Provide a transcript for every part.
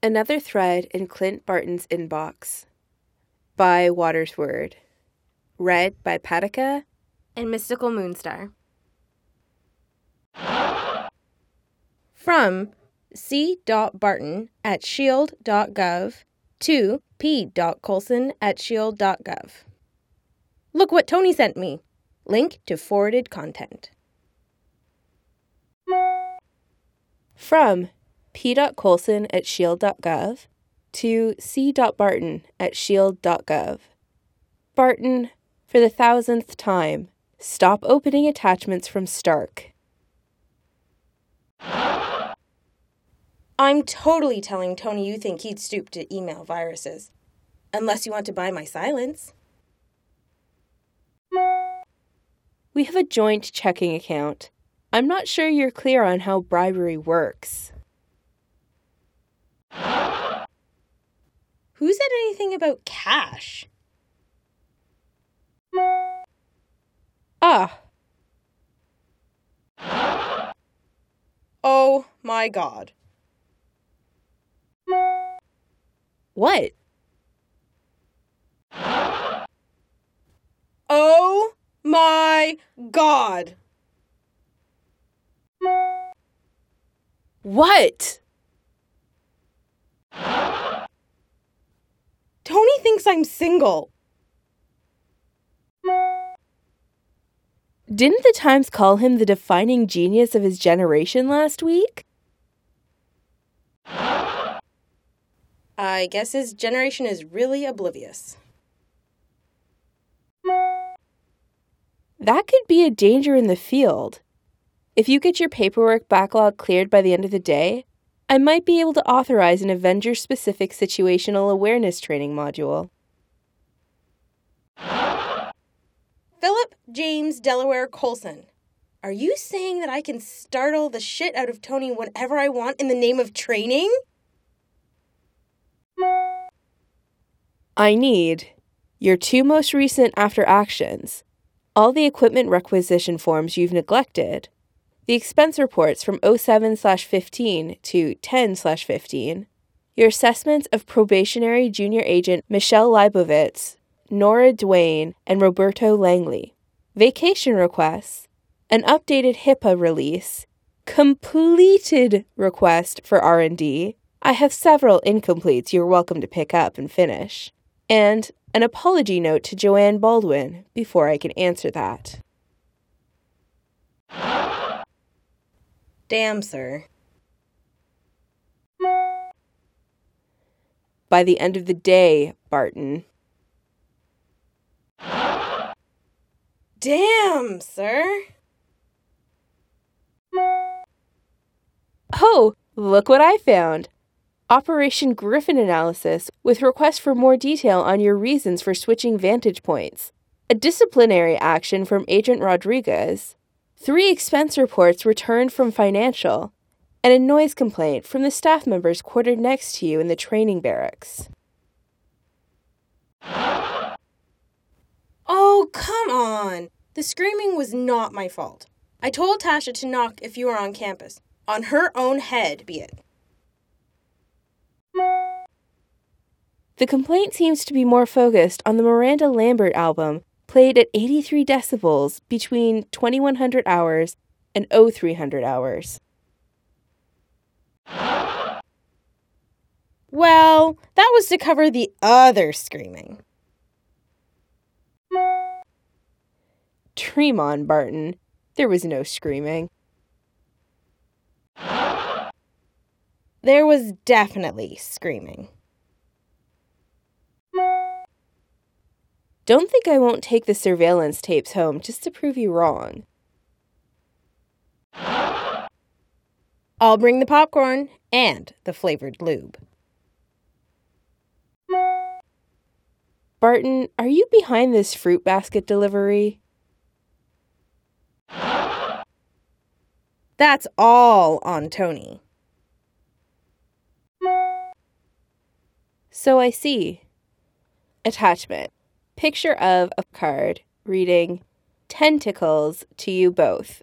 Another thread in Clint Barton's inbox. By Watersword. Read by Patika and Mystical Moonstar. From c.barton@shield.gov to p.colson@shield.gov. Look what Tony sent me. Link to forwarded content. From p.colson@shield.gov to c.barton@shield.gov. Barton, for the 1000th time, stop opening attachments from Stark. I'm totally telling Tony you think he'd stoop to email viruses. Unless you want to buy my silence. We have a joint checking account. I'm not sure you're clear on how bribery works. Who said anything about cash? Ah. Oh my God. What? Oh my God. What? Tony thinks I'm single. Didn't the Times call him the defining genius of his generation last week? I guess his generation is really oblivious. That could be a danger in the field. If you get your paperwork backlog cleared by the end of the day, I might be able to authorize an Avenger-specific situational awareness training module. Philip James Delaware Colson, are you saying that I can startle the shit out of Tony whenever I want in the name of training? I need your 2 most recent after actions, all the equipment requisition forms you've neglected, the expense reports from 07/15 to 10/15, your assessments of probationary junior agent Michelle Leibovitz, Nora Duane, and Roberto Langley, vacation requests, an updated HIPAA release, completed request for R&D. I have several incompletes you're welcome to pick up and finish, and an apology note to Joanne Baldwin before I can answer that. Damn, sir. By the end of the day, Barton. Damn, sir. Oh, look what I found. Operation Griffin analysis with request for more detail on your reasons for switching vantage points. A disciplinary action from Agent Rodriguez. 3 expense reports returned from financial. And a noise complaint from the staff members quartered next to you in the training barracks. Oh, come on. The screaming was not my fault. I told Tasha to knock if you were on campus. On her own head, be it. The complaint seems to be more focused on the Miranda Lambert album, played at 83 decibels between 2100 hours and 0300 hours. Well, that was to cover the other screaming. Dream on, Barton. There was no screaming. There was definitely screaming. Don't think I won't take the surveillance tapes home just to prove you wrong. I'll bring the popcorn and the flavored lube. Barton, are you behind this fruit basket delivery? That's all on Tony. So I see. Attachment. Picture of a card reading, "Tentacles to you both.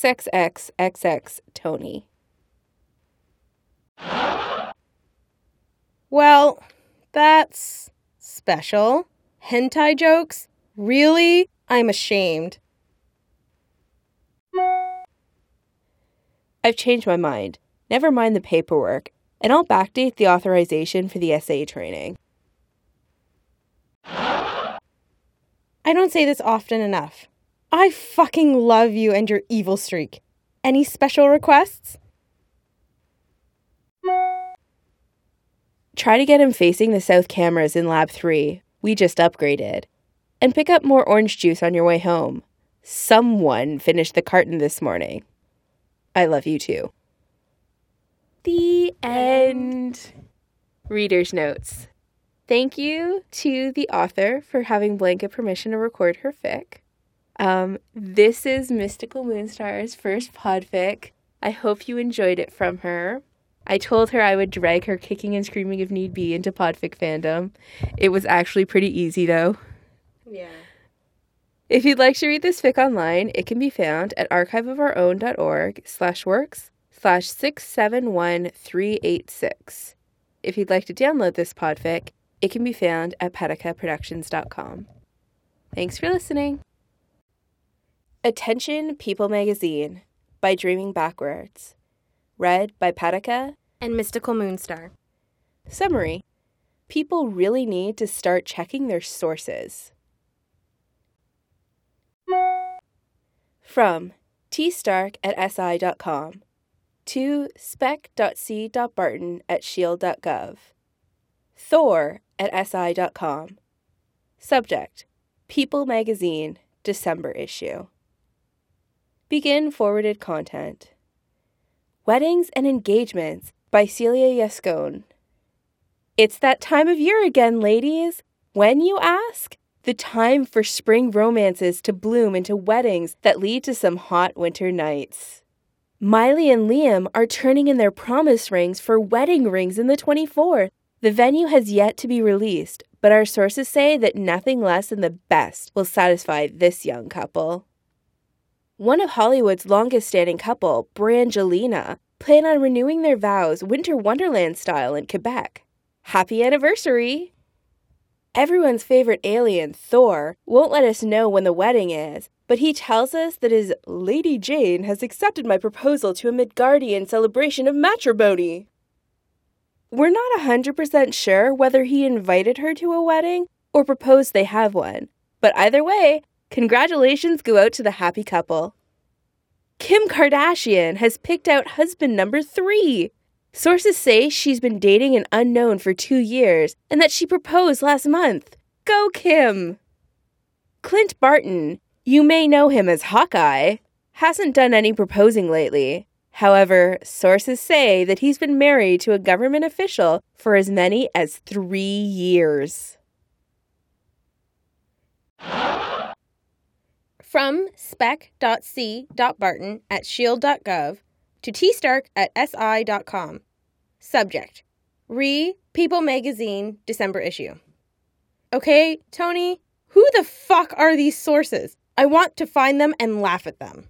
XXXXX Tony." Well, that's special. Hentai jokes? Really? I'm ashamed. I've changed my mind. Never mind the paperwork, and I'll backdate the authorization for the SA training. I don't say this often enough. I fucking love you and your evil streak. Any special requests? Try to get him facing the south cameras in Lab 3. We just upgraded. And pick up more orange juice on your way home. Someone finished the carton this morning. I love you too. The end. Reader's notes. Thank you to the author for having blanket permission to record her fic. This is Mystical Moonstar's first podfic. I hope you enjoyed it from her. I told her I would drag her kicking and screaming if need be into podfic fandom. It was actually pretty easy though. Yeah. If you'd like to read this fic online, it can be found at archiveofourown.org/works/671386. If you'd like to download this podfic, it can be found at petacaproductions.com. Thanks for listening. Attention People Magazine by Dreaming Backwards. Read by Petaca And Mystical Moonstar. Summary. People really need to start checking their sources. From tstark@si.com to spec.c.barton@shield.gov. Thor@si.com. Subject: People Magazine, December issue. Begin forwarded content. Weddings and Engagements by Celia Yascone. It's that time of year again, ladies. When you ask, the time for spring romances to bloom into weddings that lead to some hot winter nights. Miley and Liam are turning in their promise rings for wedding rings in the 24th. The venue has yet to be released, but our sources say that nothing less than the best will satisfy this young couple. One of Hollywood's longest-standing couple, Brangelina, plan on renewing their vows Winter Wonderland style in Quebec. Happy anniversary! Everyone's favorite alien, Thor, won't let us know when the wedding is, but he tells us that his Lady Jane has accepted my proposal to a Midgardian celebration of matrimony. We're not 100% sure whether he invited her to a wedding or proposed they have one, but either way, congratulations go out to the happy couple. Kim Kardashian has picked out husband number 3. Sources say she's been dating an unknown for 2 years and that she proposed last month. Go, Kim! Clint Barton, you may know him as Hawkeye, hasn't done any proposing lately. However, sources say that he's been married to a government official for as many as 3 years. From spec.c.barton@shield.gov to tstark@si.com. Subject: People Magazine, December issue. Okay, Tony, who the fuck are these sources? I want to find them and laugh at them.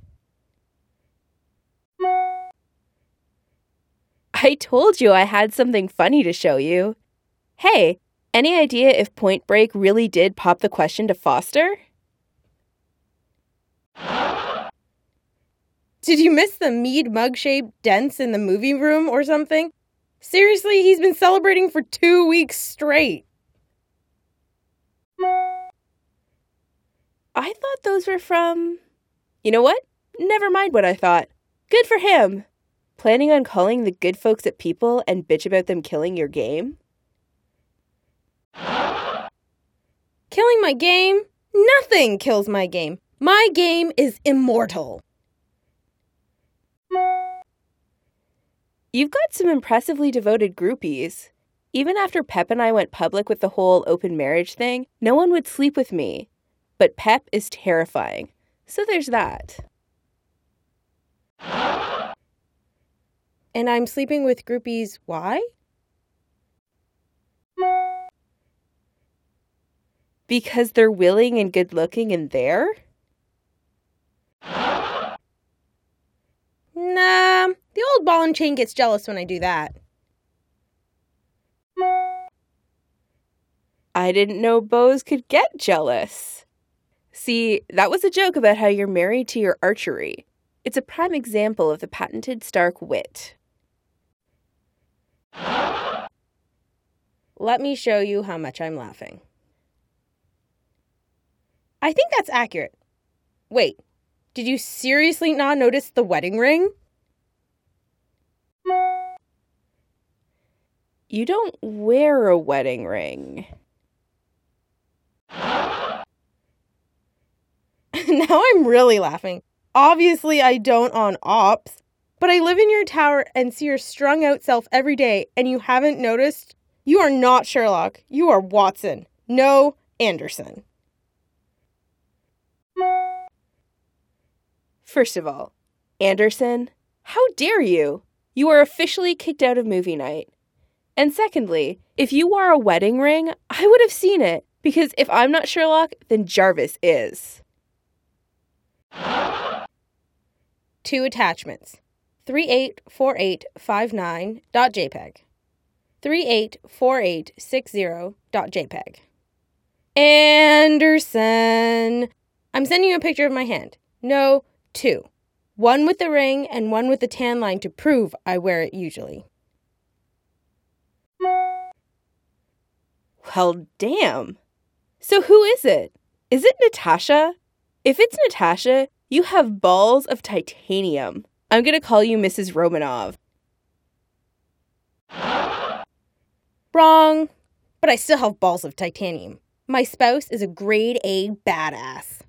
I told you I had something funny to show you. Hey, any idea if Point Break really did pop the question to Foster? Did you miss the mead mug-shaped dents in the movie room or something? Seriously, he's been celebrating for 2 weeks straight. I thought those were from... You know what? Never mind what I thought. Good for him. Planning on calling the good folks at People and bitch about them killing your game? Killing my game? Nothing kills my game. My game is immortal. You've got some impressively devoted groupies. Even after Pep and I went public with the whole open marriage thing, no one would sleep with me. But Pep is terrifying. So there's that. And I'm sleeping with groupies. Why? Because they're willing and good looking and there? Nah, the old ball and chain gets jealous when I do that. I didn't know bows could get jealous. See, that was a joke about how you're married to your archery. It's a prime example of the patented Stark wit. Let me show you how much I'm laughing. I think that's accurate. Wait, did you seriously not notice the wedding ring? You don't wear a wedding ring. Now I'm really laughing. Obviously, I don't on Ops, but I live in your tower and see your strung out self every day, and you haven't noticed? You are not Sherlock. You are Watson. No, Anderson. First of all, Anderson, how dare you? You are officially kicked out of movie night. And secondly, if you wore a wedding ring, I would have seen it, because if I'm not Sherlock, then Jarvis is. 2 attachments. 384859.jpg. 384860.jpg. Anderson. I'm sending you a picture of my hand. No, 2. One with the ring and one with the tan line to prove I wear it usually. Well, damn. So who is it? Is it Natasha? If it's Natasha, you have balls of titanium. I'm gonna call you Mrs. Romanov. Wrong. But I still have balls of titanium. My spouse is a grade A badass.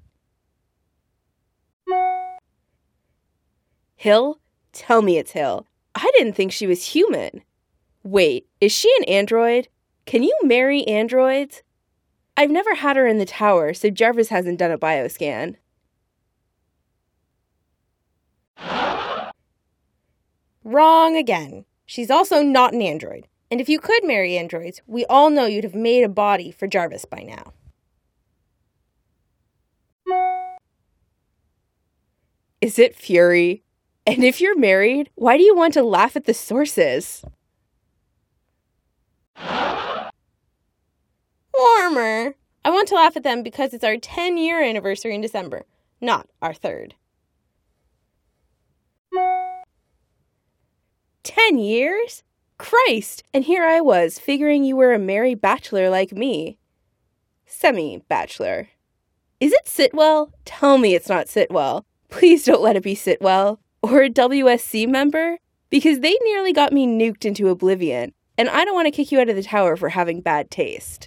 Hill? Tell me it's Hill. I didn't think she was human. Wait, is she an android? Can you marry androids? I've never had her in the tower, so Jarvis hasn't done a bioscan. Wrong again. She's also not an android. And if you could marry androids, we all know you'd have made a body for Jarvis by now. Is it Fury? And if you're married, why do you want to laugh at the sources? Warmer. I want to laugh at them because it's our 10-year anniversary in December, not our 3rd. 10 years? Christ! And here I was, figuring you were a merry bachelor like me. Semi-bachelor. Is it Sitwell? Tell me it's not Sitwell. Please don't let it be Sitwell. Or a WSC member? Because they nearly got me nuked into oblivion, and I don't want to kick you out of the tower for having bad taste.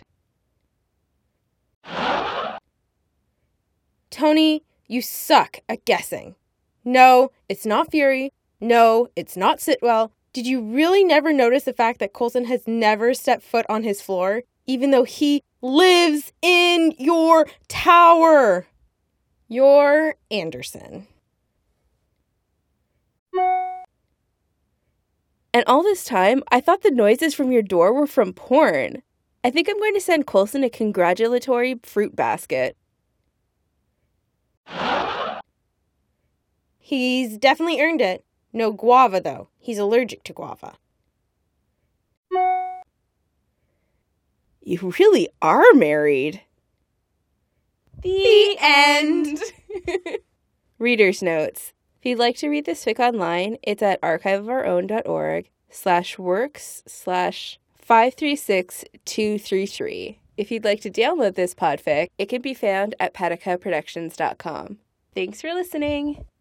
Tony, you suck at guessing. No, it's not Fury. No, it's not Sitwell. Did you really never notice the fact that Coulson has never stepped foot on his floor, even though he lives in your tower? You're Anderson. And all this time, I thought the noises from your door were from porn. I think I'm going to send Coulson a congratulatory fruit basket. He's definitely earned it. No guava, though. He's allergic to guava. You really are married. The end. Reader's notes. If you'd like to read this fic online, it's at archiveofourown.org/works/536233. If you'd like to download this podfic, it can be found at patacaproductions.com. Thanks for listening.